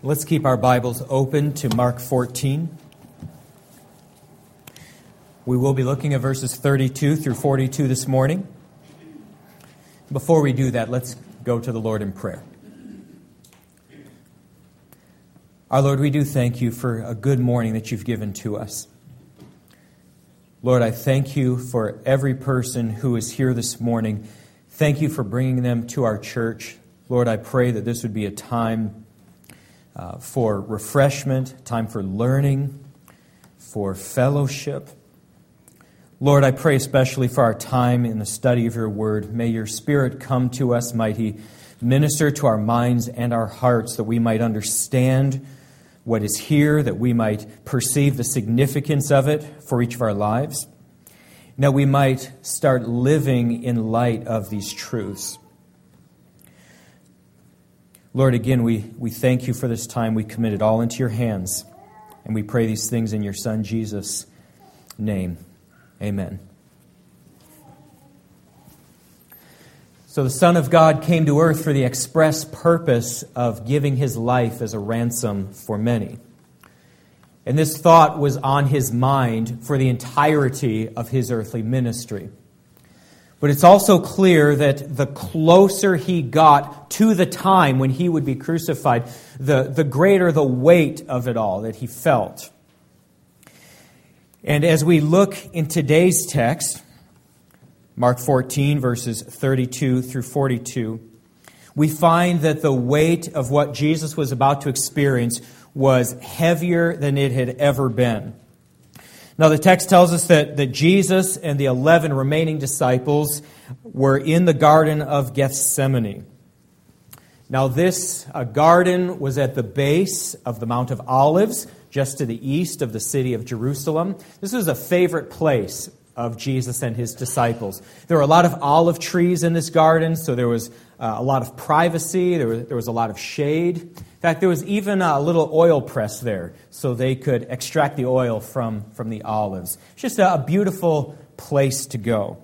Let's keep our Bibles open to Mark 14. We will be looking at verses 32 through 42 this morning. Before we do that, let's go to the Lord in prayer. Our Lord, we do thank you for a good morning that you've given to us. Lord, I thank you for every person who is here this morning. Thank you for bringing them to our church. Lord, I pray that this would be a time for refreshment, time for learning, for fellowship. Lord, I pray especially for our time in the study of your word. May your Spirit come to us. Might he minister to our minds and our hearts that we might understand what is here, that we might perceive the significance of it for each of our lives. Now we might start living in light of these truths. Lord, again, we thank you for this time. We commit it all into your hands. And we pray these things in your Son, Jesus' name. Amen. So the Son of God came to earth for the express purpose of giving his life as a ransom for many. And this thought was on his mind for the entirety of his earthly ministry. But it's also clear that the closer he got to the time when he would be crucified, the greater the weight of it all that he felt. And as we look in today's text, Mark 14, verses 32 through 42, we find that the weight of what Jesus was about to experience was heavier than it had ever been. Now, the text tells us that Jesus and the 11 remaining disciples were in the Garden of Gethsemane. Now, this garden was at the base of the Mount of Olives, just to the east of the city of Jerusalem. This was a favorite place of Jesus and his disciples. There were a lot of olive trees in this garden, so there was a lot of privacy, there was a lot of shade. In fact, there was even a little oil press there, so they could extract the oil from the olives. It's just a beautiful place to go.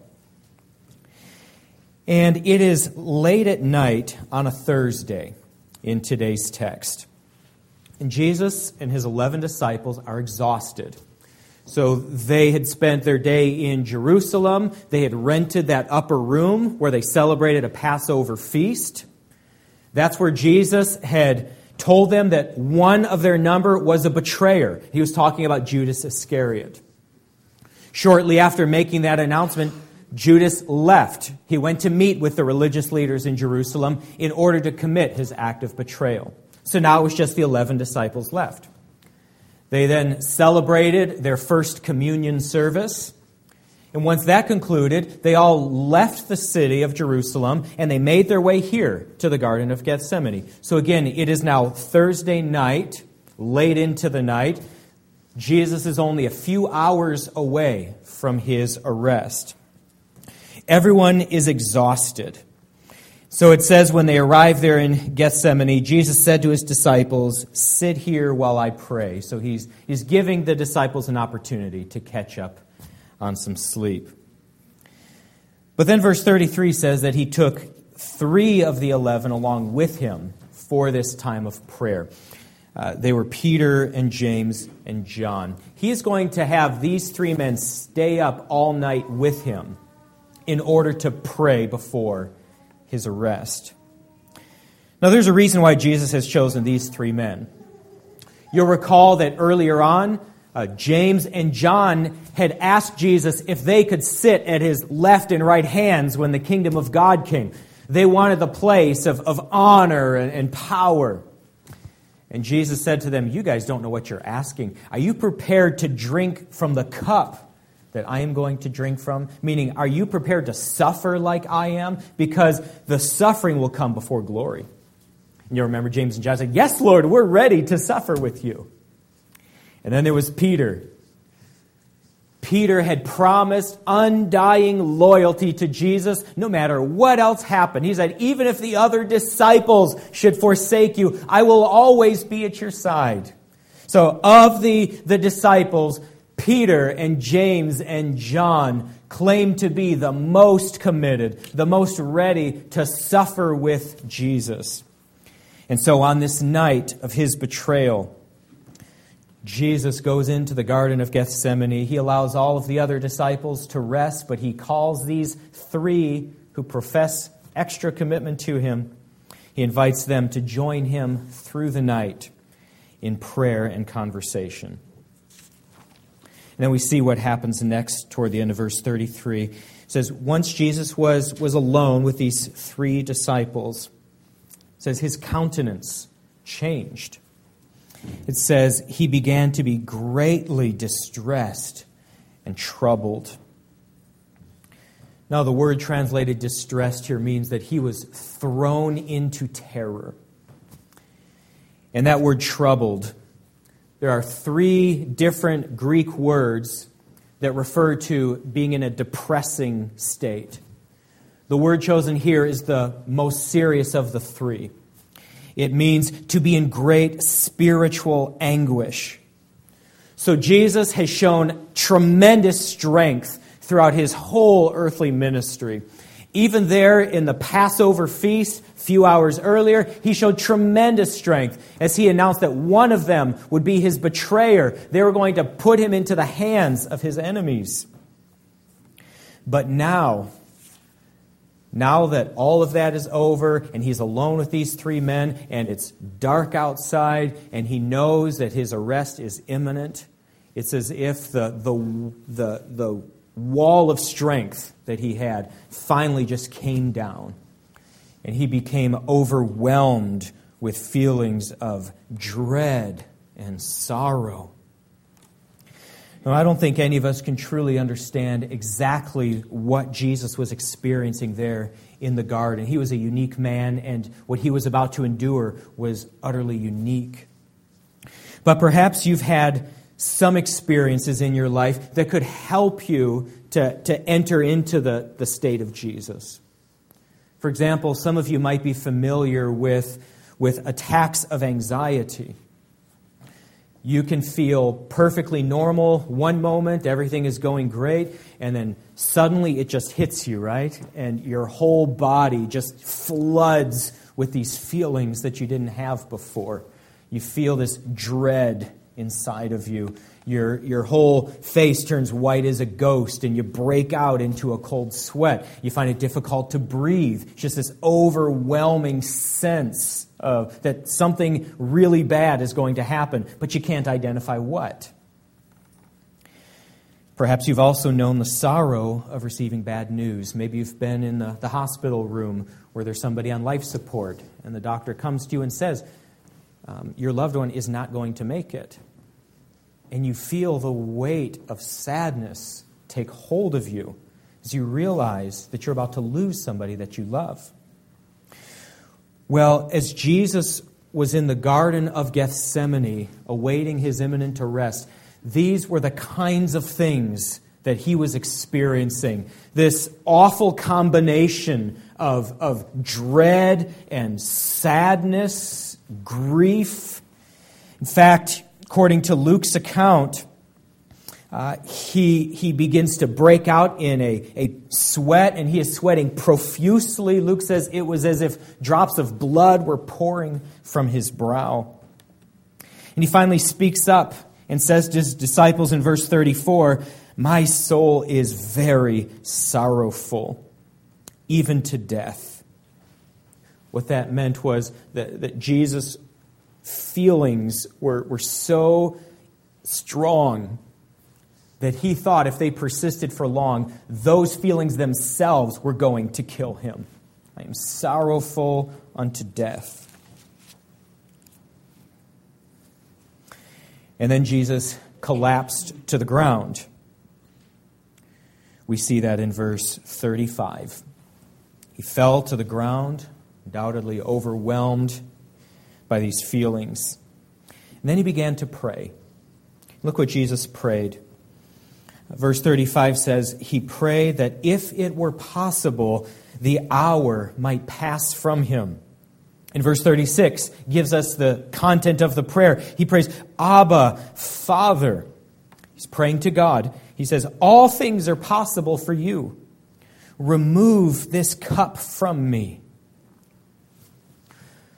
And it is late at night on a Thursday in today's text. And Jesus and his 11 disciples are exhausted. So they had spent their day in Jerusalem. They had rented that upper room where they celebrated a Passover feast. That's where Jesus had told them that one of their number was a betrayer. He was talking about Judas Iscariot. Shortly after making that announcement, Judas left. He went to meet with the religious leaders in Jerusalem in order to commit his act of betrayal. So now it was just the 11 disciples left. They then celebrated their first communion service. And once that concluded, they all left the city of Jerusalem and they made their way here to the Garden of Gethsemane. So again, it is now Thursday night, late into the night. Jesus is only a few hours away from his arrest. Everyone is exhausted. So it says when they arrived there in Gethsemane, Jesus said to his disciples, "Sit here while I pray." So he's giving the disciples an opportunity to catch up on some sleep. But then verse 33 says that he took 3 of the 11 along with him for this time of prayer. They were Peter and James and John. He is going to have these 3 men stay up all night with him in order to pray before his arrest. Now, there's a reason why Jesus has chosen these 3 men. You'll recall that earlier on, James and John had asked Jesus if they could sit at his left and right hands when the kingdom of God came. They wanted the place of honor and power. And Jesus said to them, "You guys don't know what you're asking. Are you prepared to drink from the cup that I am going to drink from?" Meaning, are you prepared to suffer like I am? Because the suffering will come before glory. And you remember James and John said, "Yes, Lord, we're ready to suffer with you." And then there was Peter. Peter had promised undying loyalty to Jesus no matter what else happened. He said, "Even if the other disciples should forsake you, I will always be at your side." So of the disciples, Peter and James and John claim to be the most committed, the most ready to suffer with Jesus. And so on this night of his betrayal, Jesus goes into the Garden of Gethsemane. He allows all of the other disciples to rest, but he calls these three who profess extra commitment to him. He invites them to join him through the night in prayer and conversation. And then we see what happens next toward the end of verse 33. It says, once Jesus was alone with these three disciples, it says his countenance changed. It says he began to be greatly distressed and troubled. Now, the word translated distressed here means that he was thrown into terror. And that word troubled, there are three different Greek words that refer to being in a depressing state. The word chosen here is the most serious of the three. It means to be in great spiritual anguish. So Jesus has shown tremendous strength throughout his whole earthly ministry. Even there in the Passover feast, a few hours earlier, he showed tremendous strength as he announced that one of them would be his betrayer. They were going to put him into the hands of his enemies. But now that all of that is over and he's alone with these three men and it's dark outside and he knows that his arrest is imminent, it's as if the wall of strength that he had finally just came down. And he became overwhelmed with feelings of dread and sorrow. Now, I don't think any of us can truly understand exactly what Jesus was experiencing there in the garden. He was a unique man, and what he was about to endure was utterly unique. But perhaps you've had some experiences in your life that could help you to enter into the state of Jesus. For example, some of you might be familiar with attacks of anxiety. You can feel perfectly normal one moment, everything is going great, and then suddenly it just hits you, right? And your whole body just floods with these feelings that you didn't have before. You feel this dread inside of you. Your whole face turns white as a ghost, and you break out into a cold sweat. You find it difficult to breathe. It's just this overwhelming sense of that something really bad is going to happen, but you can't identify what. Perhaps you've also known the sorrow of receiving bad news. Maybe you've been in the hospital room where there's somebody on life support, and the doctor comes to you and says, your loved one is not going to make it. And you feel the weight of sadness take hold of you as you realize that you're about to lose somebody that you love. Well, as Jesus was in the Garden of Gethsemane, awaiting his imminent arrest, these were the kinds of things that he was experiencing. This awful combination of dread and sadness, grief. In fact, according to Luke's account, he begins to break out in a sweat, and he is sweating profusely. Luke says it was as if drops of blood were pouring from his brow. And he finally speaks up and says to his disciples in verse 34, "My soul is very sorrowful, even to death." What that meant was that Jesus' feelings were so strong that he thought if they persisted for long, those feelings themselves were going to kill him. I am sorrowful unto death. And then Jesus collapsed to the ground. We see that in verse 35. He fell to the ground, undoubtedly overwhelmed by these feelings. And then he began to pray. Look what Jesus prayed. Verse 35 says, he prayed that if it were possible, the hour might pass from him. And verse 36 gives us the content of the prayer. He prays, Abba, Father. He's praying to God. He says, all things are possible for you. Remove this cup from me.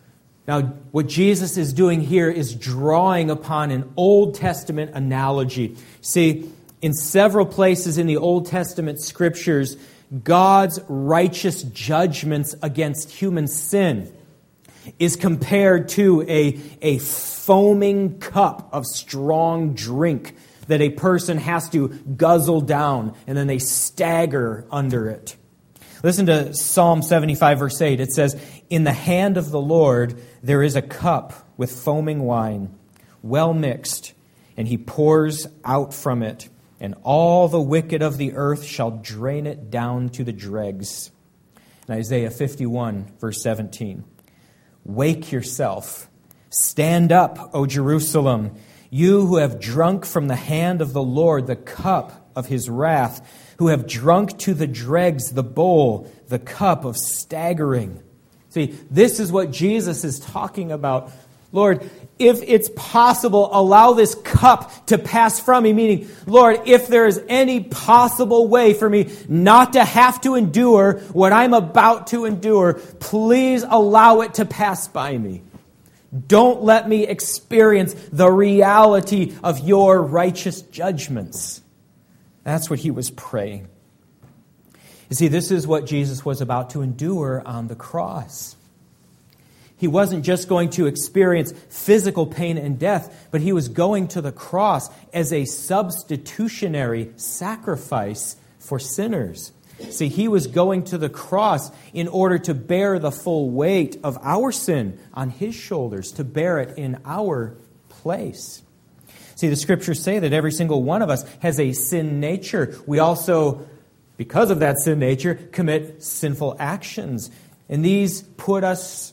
Now, what Jesus is doing here is drawing upon an Old Testament analogy. See, in several places in the Old Testament scriptures, God's righteous judgments against human sin is compared to a foaming cup of strong drink that a person has to guzzle down, and then they stagger under it. Listen to Psalm 75, verse 8. It says, "In the hand of the Lord there is a cup with foaming wine, well mixed, and he pours out from it, and all the wicked of the earth shall drain it down to the dregs." And Isaiah 51, verse 17. "Wake yourself, stand up, O Jerusalem, you who have drunk from the hand of the Lord the cup of his wrath, who have drunk to the dregs the bowl, the cup of staggering." See, this is what Jesus is talking about. Lord, if it's possible, allow this cup to pass from me. Meaning, Lord, if there is any possible way for me not to have to endure what I'm about to endure, please allow it to pass by me. Don't let me experience the reality of your righteous judgments. That's what he was praying. You see, this is what Jesus was about to endure on the cross. He wasn't just going to experience physical pain and death, but he was going to the cross as a substitutionary sacrifice for sinners. See, he was going to the cross in order to bear the full weight of our sin on his shoulders, to bear it in our place. See, the scriptures say that every single one of us has a sin nature. We also, because of that sin nature, commit sinful actions. And these put us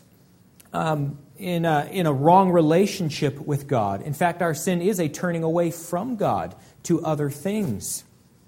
in a wrong relationship with God. In fact, our sin is a turning away from God to other things.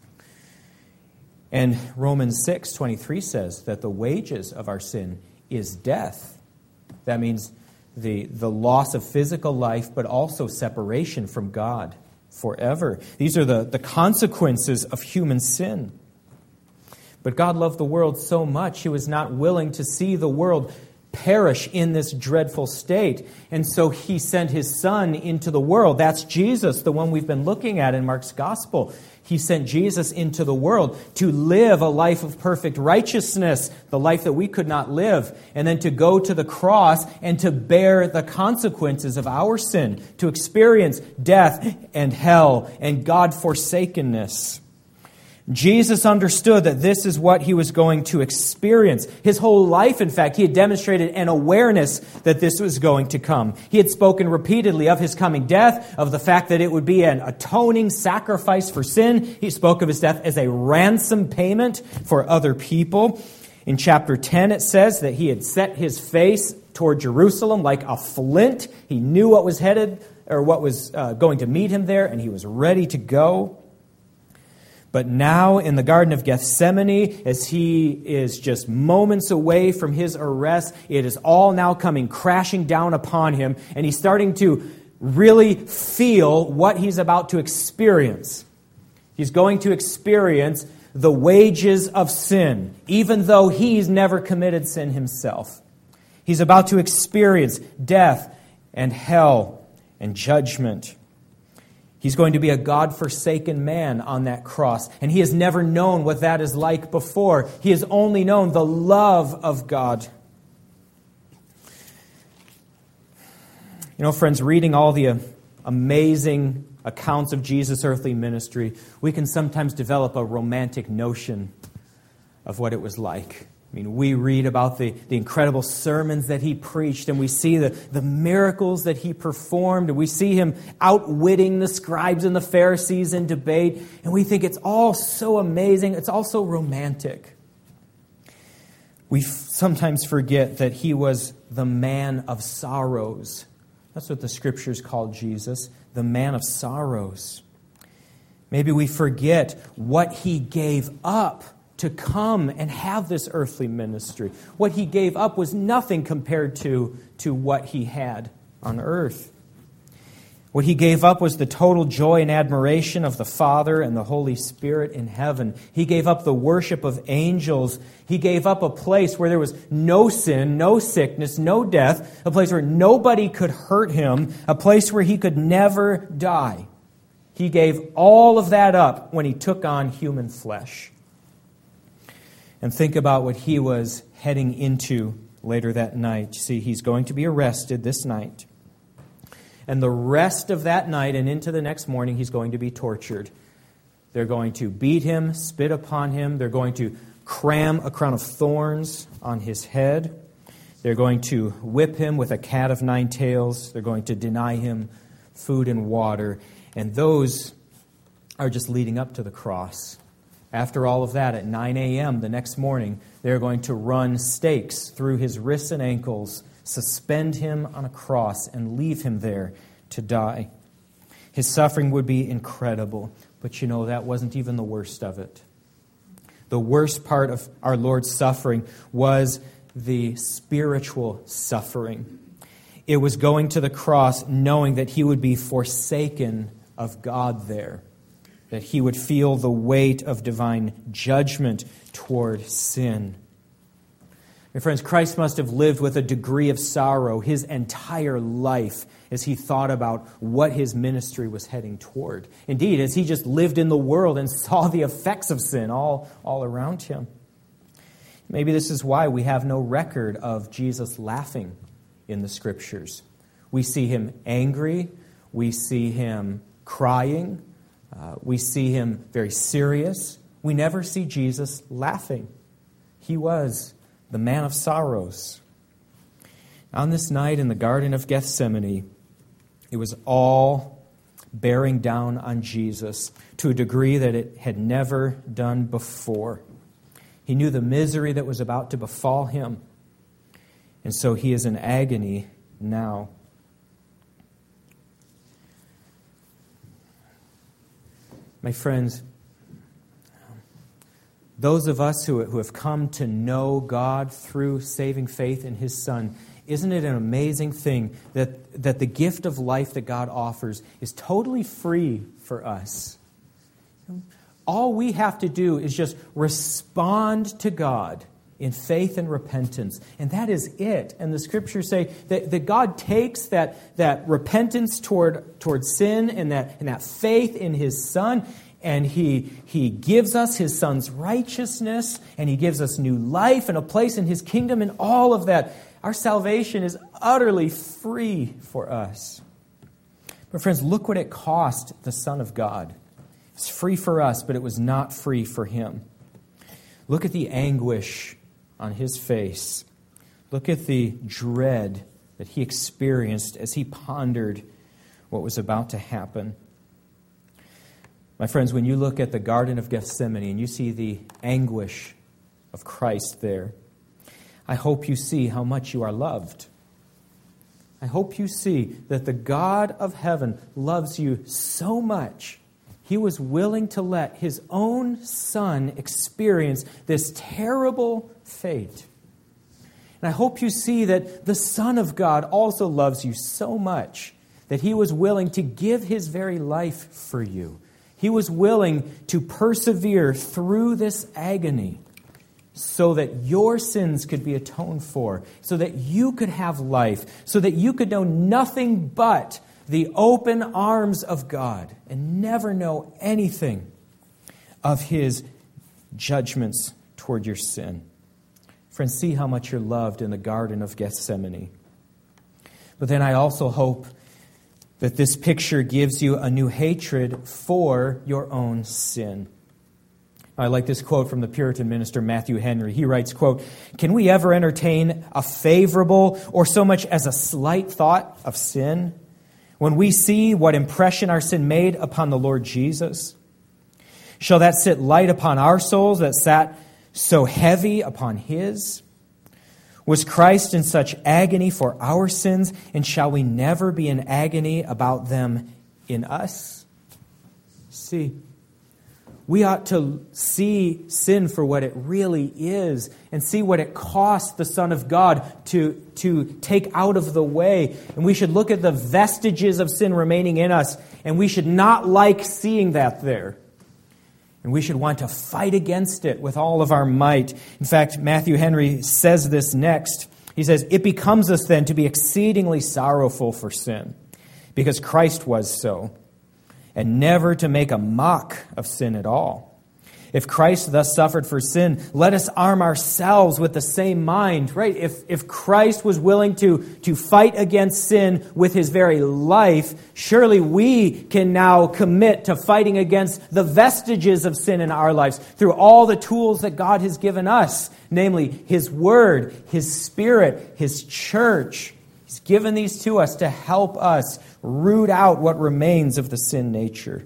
And Romans 6:23 says that the wages of our sin is death. That means the loss of physical life, but also separation from God forever. These are the consequences of human sin. But God loved the world so much, he was not willing to see the world perish in this dreadful state. And so he sent his Son into the world. That's Jesus, the one we've been looking at in Mark's Gospel. He sent Jesus into the world to live a life of perfect righteousness, the life that we could not live, and then to go to the cross and to bear the consequences of our sin, to experience death and hell and God-forsakenness. Jesus understood that this is what he was going to experience. His whole life, in fact, he had demonstrated an awareness that this was going to come. He had spoken repeatedly of his coming death, of the fact that it would be an atoning sacrifice for sin. He spoke of his death as a ransom payment for other people. In chapter 10, it says that he had set his face toward Jerusalem like a flint. He knew what was headed, or what was going to meet him there, and he was ready to go. But now in the Garden of Gethsemane, as he is just moments away from his arrest, it is all now coming crashing down upon him, and he's starting to really feel what he's about to experience. He's going to experience the wages of sin, even though he's never committed sin himself. He's about to experience death and hell and judgment. He's going to be a God-forsaken man on that cross. And he has never known what that is like before. He has only known the love of God. You know, friends, reading all the amazing accounts of Jesus' earthly ministry, we can sometimes develop a romantic notion of what it was like. I mean, we read about the incredible sermons that he preached, and we see the miracles that he performed, and we see him outwitting the scribes and the Pharisees in debate, and we think it's all so amazing, it's all so romantic. We sometimes forget that he was the man of sorrows. That's what the scriptures call Jesus, the man of sorrows. Maybe we forget what he gave up to come and have this earthly ministry. What he gave up was nothing compared to what he had on earth. What he gave up was the total joy and admiration of the Father and the Holy Spirit in heaven. He gave up the worship of angels. He gave up a place where there was no sin, no sickness, no death, a place where nobody could hurt him, a place where he could never die. He gave all of that up when he took on human flesh. And think about what he was heading into later that night. You see, he's going to be arrested this night. And the rest of that night and into the next morning, he's going to be tortured. They're going to beat him, spit upon him. They're going to cram a crown of thorns on his head. They're going to whip him with a cat of nine tails. They're going to deny him food and water. And those are just leading up to the cross. After all of that, at 9 a.m. the next morning, they're going to run stakes through his wrists and ankles, suspend him on a cross, and leave him there to die. His suffering would be incredible, but you know, that wasn't even the worst of it. The worst part of our Lord's suffering was the spiritual suffering. It was going to the cross knowing that he would be forsaken of God there, that he would feel the weight of divine judgment toward sin. My friends, Christ must have lived with a degree of sorrow his entire life as he thought about what his ministry was heading toward. Indeed, as he just lived in the world and saw the effects of sin all around him. Maybe this is why we have no record of Jesus laughing in the Scriptures. We see him angry. We see him crying. We see him very serious. We never see Jesus laughing. He was the man of sorrows. On this night in the Garden of Gethsemane, it was all bearing down on Jesus to a degree that it had never done before. He knew the misery that was about to befall him, and so he is in agony now. My friends, those of us who have come to know God through saving faith in his Son, isn't it an amazing thing that the gift of life that God offers is totally free for us? All we have to do is just respond to God in faith and repentance, and that is it. And the Scriptures say that God takes that repentance toward sin and that faith in his Son, and He gives us His Son's righteousness, and He gives us new life and a place in His kingdom and all of that. Our salvation is utterly free for us. But friends, look what it cost the Son of God. It's free for us, but it was not free for Him. Look at the anguish on His face. Look at the dread that He experienced as He pondered what was about to happen. My friends, when you look at the Garden of Gethsemane and you see the anguish of Christ there, I hope you see how much you are loved. I hope you see that the God of heaven loves you so much, He was willing to let His own Son experience this terrible fate. And I hope you see that the Son of God also loves you so much that He was willing to give His very life for you. He was willing to persevere through this agony so that your sins could be atoned for, so that you could have life, so that you could know nothing but the open arms of God and never know anything of His judgments toward your sin. Friends, see how much you're loved in the Garden of Gethsemane. But then I also hope that this picture gives you a new hatred for your own sin. I like this quote from the Puritan minister Matthew Henry. He writes, quote, "Can we ever entertain a favorable or so much as a slight thought of sin when we see what impression our sin made upon the Lord Jesus? Shall that sit light upon our souls that sat so heavy upon His? Was Christ in such agony for our sins, and shall we never be in agony about them in us?" See, We ought to see sin for what it really is and see what it cost the Son of God to take out of the way. And we should look at the vestiges of sin remaining in us, and we should not like seeing that there. And we should want to fight against it with all of our might. In fact, Matthew Henry says this next. He says, "It becomes us then to be exceedingly sorrowful for sin, because Christ was so, and never to make a mock of sin at all. If Christ thus suffered for sin, let us arm ourselves with the same mind," right? If Christ was willing to fight against sin with his very life, surely we can now commit to fighting against the vestiges of sin in our lives through all the tools that God has given us, namely his word, his spirit, his church. He's given these to us to help us root out what remains of the sin nature.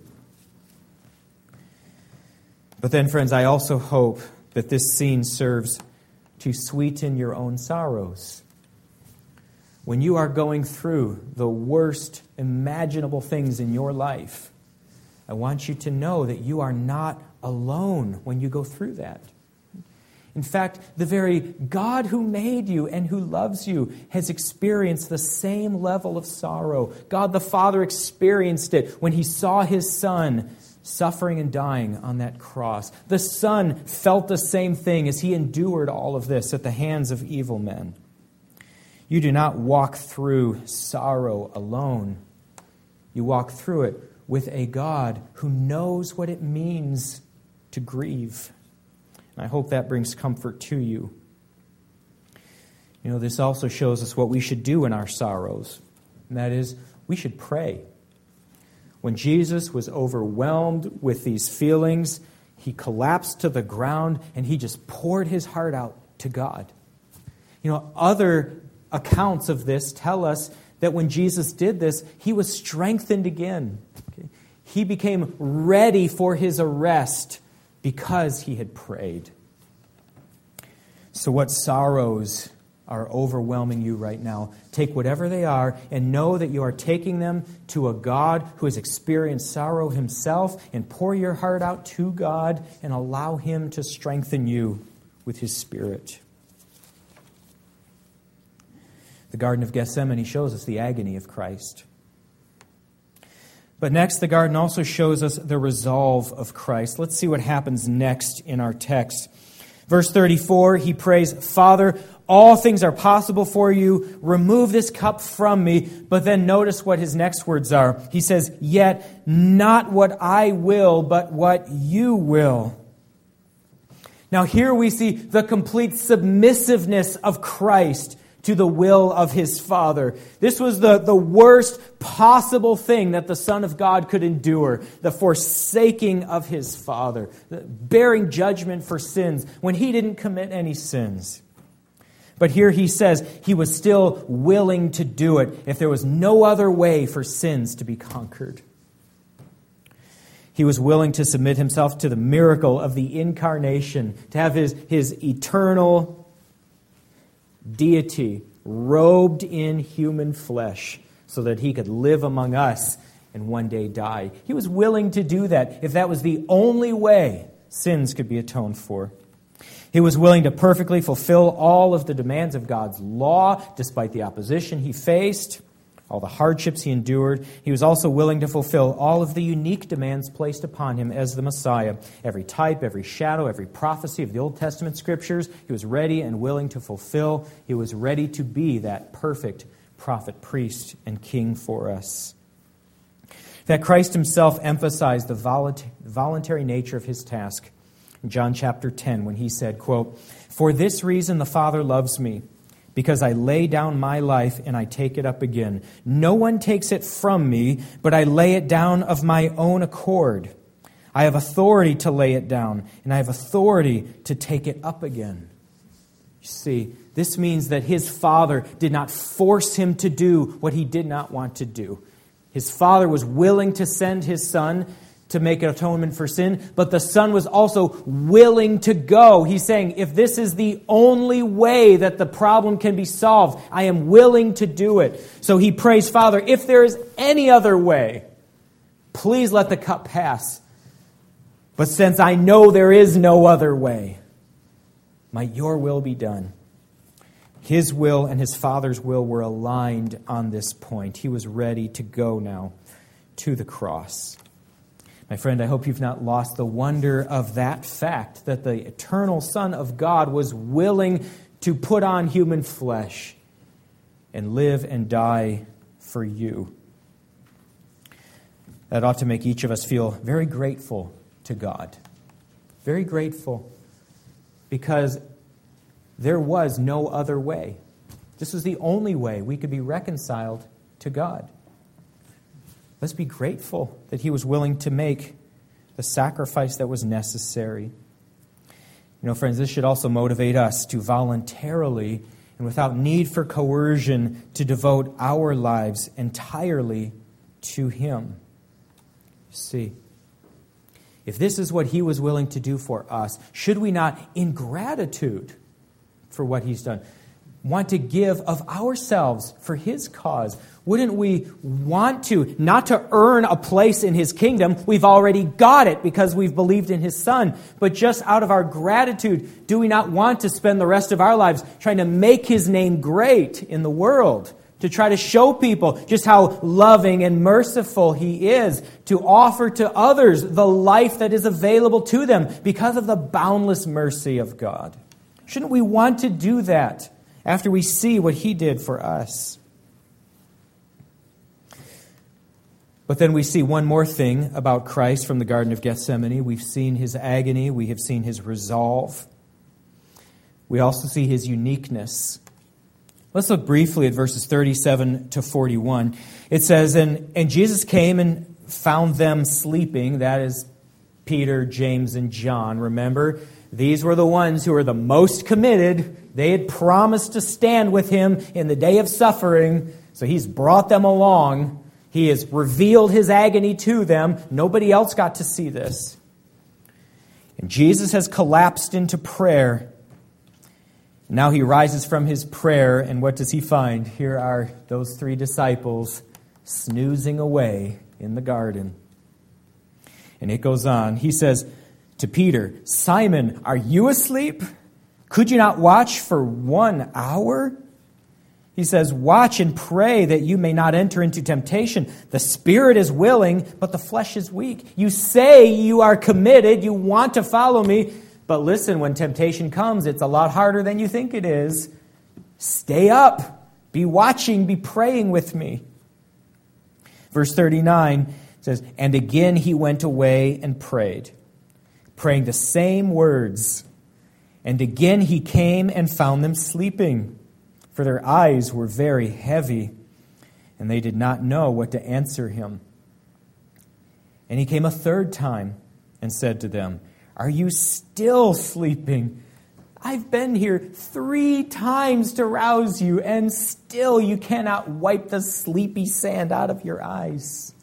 But then, friends, I also hope that this scene serves to sweeten your own sorrows. When you are going through the worst imaginable things in your life, I want you to know that you are not alone when you go through that. In fact, the very God who made you and who loves you has experienced the same level of sorrow. God the Father experienced it when he saw his Son suffering and dying on that cross. The Son felt the same thing as he endured all of this at the hands of evil men. You do not walk through sorrow alone. You walk through it with a God who knows what it means to grieve. And I hope that brings comfort to you. You know, this also shows us what we should do in our sorrows. And that is, we should pray. When Jesus was overwhelmed with these feelings, he collapsed to the ground and he just poured his heart out to God. You know, other accounts of this tell us that when Jesus did this, he was strengthened again. Okay? He became ready for his arrest because he had prayed. So what sorrows are overwhelming you right now? Take whatever they are and know that you are taking them to a God who has experienced sorrow himself, and pour your heart out to God and allow him to strengthen you with his Spirit. The Garden of Gethsemane shows us the agony of Christ. But next, the garden also shows us the resolve of Christ. Let's see what happens next in our text. Verse 34, he prays, "Father, all things are possible for you. Remove this cup from me." But then notice what his next words are. He says, "Yet not what I will, but what you will." Now here we see the complete submissiveness of Christ to the will of his Father. This was the worst possible thing that the Son of God could endure, the forsaking of his Father, bearing judgment for sins when he didn't commit any sins. But here he says he was still willing to do it if there was no other way for sins to be conquered. He was willing to submit himself to the miracle of the incarnation, to have his eternal deity robed in human flesh so that he could live among us and one day die. He was willing to do that if that was the only way sins could be atoned for. He was willing to perfectly fulfill all of the demands of God's law despite the opposition he faced, all the hardships he endured. He was also willing to fulfill all of the unique demands placed upon him as the Messiah. Every type, every shadow, every prophecy of the Old Testament scriptures, he was ready and willing to fulfill. He was ready to be that perfect prophet, priest, and king for us. That Christ himself emphasized the voluntary nature of his task in John chapter 10 when he said, quote, "For this reason the Father loves me, because I lay down my life and I take it up again. No one takes it from me, but I lay it down of my own accord. I have authority to lay it down, and I have authority to take it up again." You see, this means that his Father did not force him to do what he did not want to do. His Father was willing to send his Son to make an atonement for sin, but the Son was also willing to go. He's saying, if this is the only way that the problem can be solved, I am willing to do it. So he prays, "Father, if there is any other way, please let the cup pass. But since I know there is no other way, might your will be done. His will and his Father's will were aligned on this point. He was ready to go now to the cross. My friend, I hope you've not lost the wonder of that fact, that the eternal Son of God was willing to put on human flesh and live and die for you. That ought to make each of us feel very grateful to God. Very grateful, because there was no other way. This was the only way we could be reconciled to God. Let's be grateful that he was willing to make the sacrifice that was necessary. You know, friends, this should also motivate us to voluntarily and without need for coercion to devote our lives entirely to him. See, if this is what he was willing to do for us, should we not, in gratitude for what he's done, want to give of ourselves for his cause? Wouldn't we want to, not to earn a place in his kingdom? We've already got it because we've believed in his Son. But just out of our gratitude, do we not want to spend the rest of our lives trying to make his name great in the world? To try to show people just how loving and merciful he is, to offer to others the life that is available to them because of the boundless mercy of God. Shouldn't we want to do that after we see what he did for us? But then we see one more thing about Christ from the Garden of Gethsemane. We've seen his agony. We have seen his resolve. We also see his uniqueness. Let's look briefly at verses 37 to 41. It says, And Jesus came and found them sleeping. That is Peter, James, and John. Remember, these were the ones who were the most committed. They had promised to stand with him in the day of suffering, so he's brought them along. He has revealed his agony to them. Nobody else got to see this. And Jesus has collapsed into prayer. Now he rises from his prayer, and what does he find? Here are those three disciples snoozing away in the garden. And it goes on. He says to Peter, Simon, are you asleep? Could you not watch for 1 hour? He says, watch and pray that you may not enter into temptation. The spirit is willing, but the flesh is weak. You say you are committed, you want to follow me, but listen, when temptation comes, it's a lot harder than you think it is. Stay up, be watching, be praying with me. Verse 39 says, and again he went away and prayed, praying the same words. And again he came and found them sleeping, for their eyes were very heavy, and they did not know what to answer him. And he came a third time and said to them, are you still sleeping? I've been here 3 times to rouse you, and still you cannot wipe the sleepy sand out of your eyes.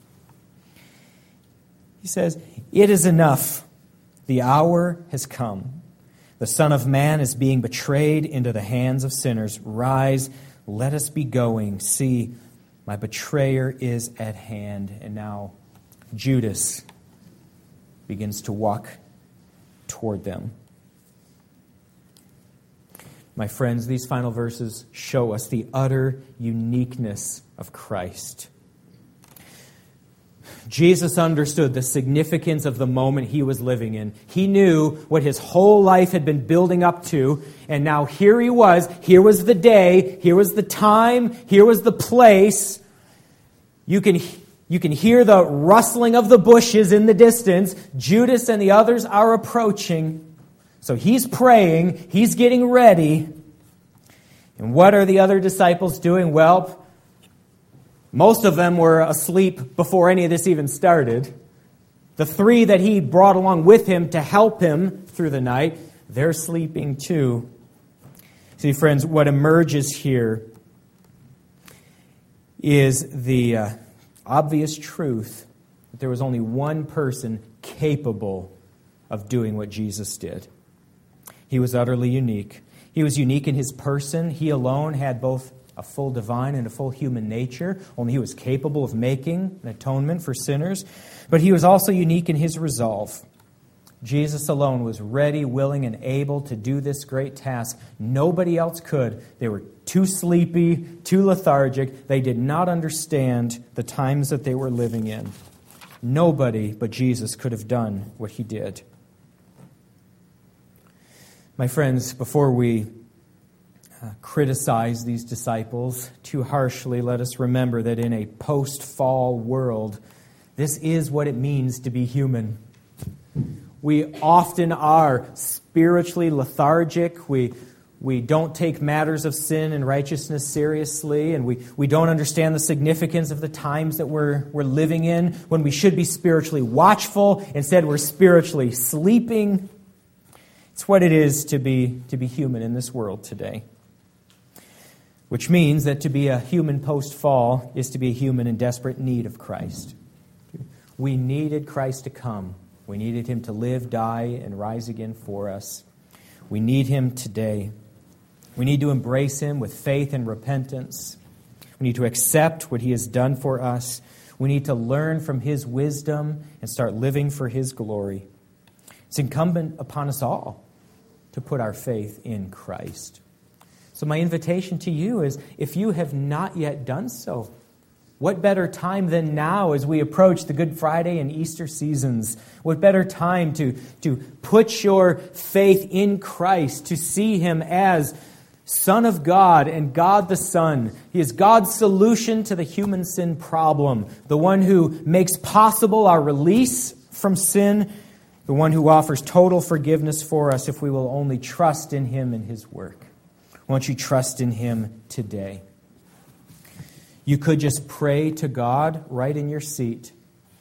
He says, it is enough. The hour has come. The Son of Man is being betrayed into the hands of sinners. Rise, let us be going. See, my betrayer is at hand. And now Judas begins to walk toward them. My friends, these final verses show us the utter uniqueness of Christ. Jesus understood the significance of the moment he was living in. He knew what his whole life had been building up to, and now here he was. Here was the day. Here was the time. Here was the place. You can hear the rustling of the bushes in the distance. Judas and the others are approaching. So he's praying. He's getting ready. And what are the other disciples doing? Well, most of them were asleep before any of this even started. The 3 that he brought along with him to help him through the night, they're sleeping too. See, friends, what emerges here is the obvious truth that there was only one person capable of doing what Jesus did. He was utterly unique. He was unique in his person. He alone had both a full divine and a full human nature. Only he was capable of making an atonement for sinners. But he was also unique in his resolve. Jesus alone was ready, willing, and able to do this great task. Nobody else could. They were too sleepy, too lethargic. They did not understand the times that they were living in. Nobody but Jesus could have done what he did. My friends, before we criticize these disciples too harshly, let us remember that in a post-fall world, this is what it means to be human. We often are spiritually lethargic. We don't take matters of sin and righteousness seriously, and we don't understand the significance of the times that we're living in. When we should be spiritually watchful, instead we're spiritually sleeping. It's what it is to be human in this world today. Which means that to be a human post-fall is to be a human in desperate need of Christ. We needed Christ to come. We needed him to live, die, and rise again for us. We need him today. We need to embrace him with faith and repentance. We need to accept what he has done for us. We need to learn from his wisdom and start living for his glory. It's incumbent upon us all to put our faith in Christ. So my invitation to you is, if you have not yet done so, what better time than now as we approach the Good Friday and Easter seasons? What better time to put your faith in Christ, to see him as Son of God and God the Son. He is God's solution to the human sin problem, the one who makes possible our release from sin, the one who offers total forgiveness for us if we will only trust in him and his work. Won't you trust in him today? You could just pray to God right in your seat.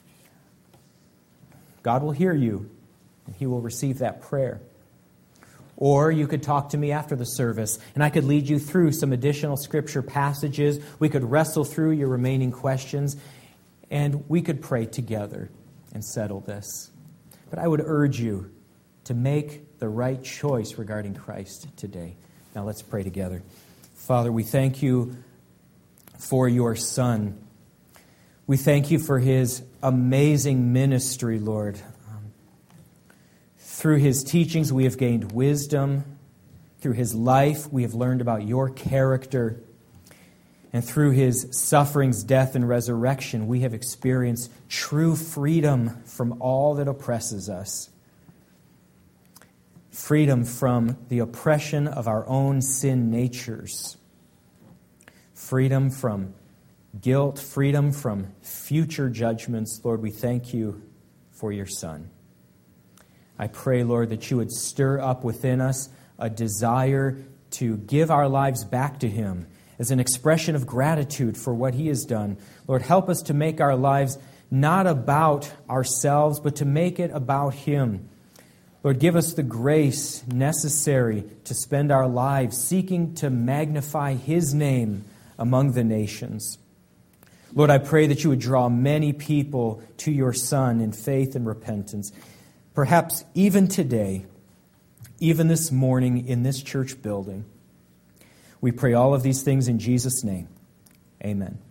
God will hear you, and he will receive that prayer. Or you could talk to me after the service, and I could lead you through some additional scripture passages. We could wrestle through your remaining questions, and we could pray together and settle this. But I would urge you to make the right choice regarding Christ today. Now let's pray together. Father, we thank you for your Son. We thank you for his amazing ministry, Lord. Through his teachings, we have gained wisdom. Through his life, we have learned about your character. And through his sufferings, death, and resurrection, we have experienced true freedom from all that oppresses us. Freedom from the oppression of our own sin natures. Freedom from guilt. Freedom from future judgments. Lord, we thank you for your Son. I pray, Lord, that you would stir up within us a desire to give our lives back to him as an expression of gratitude for what he has done. Lord, help us to make our lives not about ourselves, but to make it about him. Lord, give us the grace necessary to spend our lives seeking to magnify his name among the nations. Lord, I pray that you would draw many people to your Son in faith and repentance. Perhaps even today, even this morning in this church building. We pray all of these things in Jesus' name. Amen.